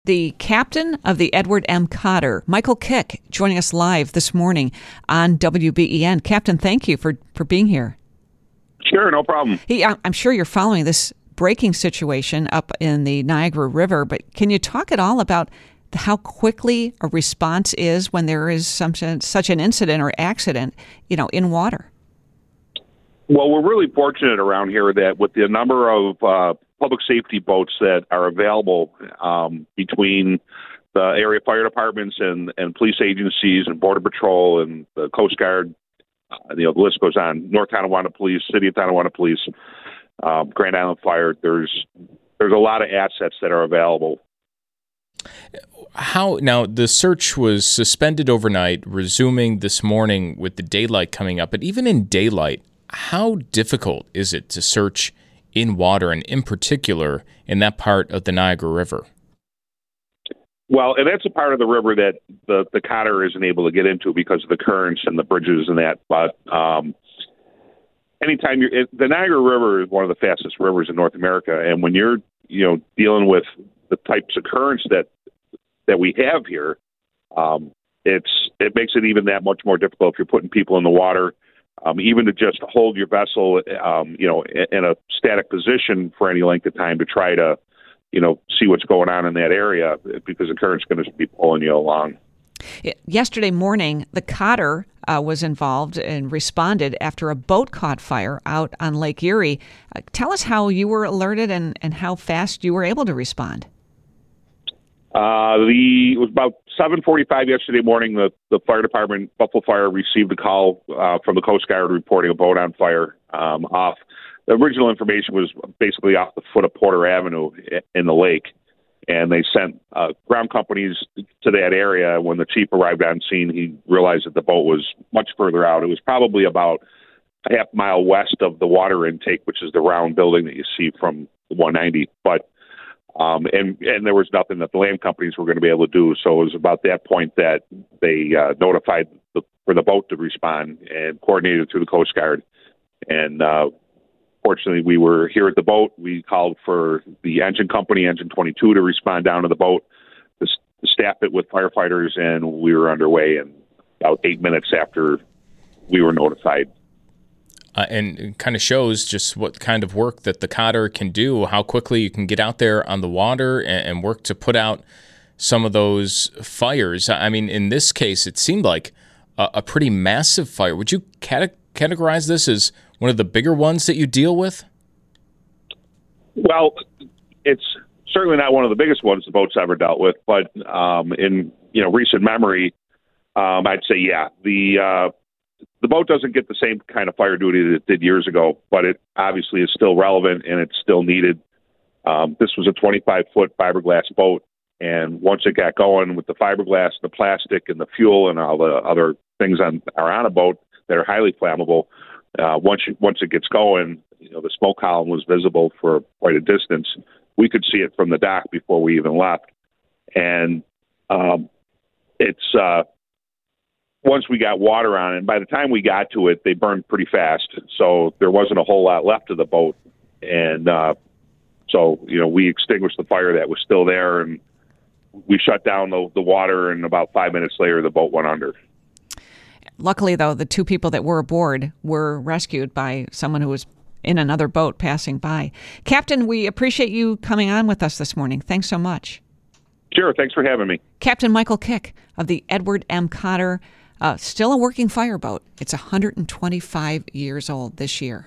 The captain of the Edward M. Cotter, Michael Kick, joining us live this morning on WBEN. Captain, thank you for being here. Sure, no problem. Hey, I'm sure you're following this breaking situation up in the Niagara River, but can you talk at all about how quickly a response is when there is such an incident or accident, in water? Well, we're really fortunate around here that with the number of public safety boats that are available between the area fire departments and police agencies and Border Patrol and the Coast Guard, the list goes on. North Tonawanda Police, City of Tonawanda Police, Grand Island Fire. There's a lot of assets that are available. How now? The search was suspended overnight, resuming this morning with the daylight coming up. But even in daylight, how difficult is it to search in water, and in particular in that part of the Niagara River? Well, and that's a part of the river that the Cotter isn't able to get into because of the currents and the bridges and that. But anytime the Niagara River is one of the fastest rivers in North America, and when you're dealing with the types of currents that we have here, it makes it even that much more difficult if you're putting people in the water. Even to just hold your vessel, in a static position for any length of time to try to, see what's going on in that area because the current's going to be pulling you along. Yesterday morning, the Cotter was involved and responded after a boat caught fire out on Lake Erie. Tell us how you were alerted and how fast you were able to respond. It was about 7:45 yesterday morning. The fire department, Buffalo Fire, received a call from the Coast Guard reporting a boat on fire off. The original information was basically off the foot of Porter Avenue in the lake, and they sent ground companies to that area. When the chief arrived on scene, he realized that the boat was much further out. It was probably about a half mile west of the water intake, which is the round building that you see from 190, but and there was nothing that the land companies were going to be able to do. So it was about that point that they notified for the boat to respond and coordinated through the Coast Guard. And fortunately, we were here at the boat. We called for the engine company, Engine 22, to respond down to the boat, to staff it with firefighters, and we were underway in about 8 minutes after we were notified. And it kind of shows just what kind of work that the Cotter can do, how quickly you can get out there on the water and work to put out some of those fires. I mean, in this case, it seemed like a pretty massive fire. Would you categorize this as one of the bigger ones that you deal with? Well, it's certainly not one of the biggest ones the boat's ever dealt with, but in recent memory, I'd say, yeah, the boat doesn't get the same kind of fire duty that it did years ago, but it obviously is still relevant and it's still needed. This was a 25-foot fiberglass boat, and once it got going with the fiberglass, the plastic, and the fuel and all the other things are on a boat that are highly flammable, once it gets going, the smoke column was visible for quite a distance. We could see it from the dock before we even left, and it's once we got water on it, and by the time we got to it, they burned pretty fast. So there wasn't a whole lot left of the boat. And so we extinguished the fire that was still there, and we shut down the water, and about 5 minutes later, the boat went under. Luckily, though, the two people that were aboard were rescued by someone who was in another boat passing by. Captain, we appreciate you coming on with us this morning. Thanks so much. Sure. Thanks for having me. Captain Michael Kick of the Edward M. Cotter, still a working fireboat. It's 125 years old this year.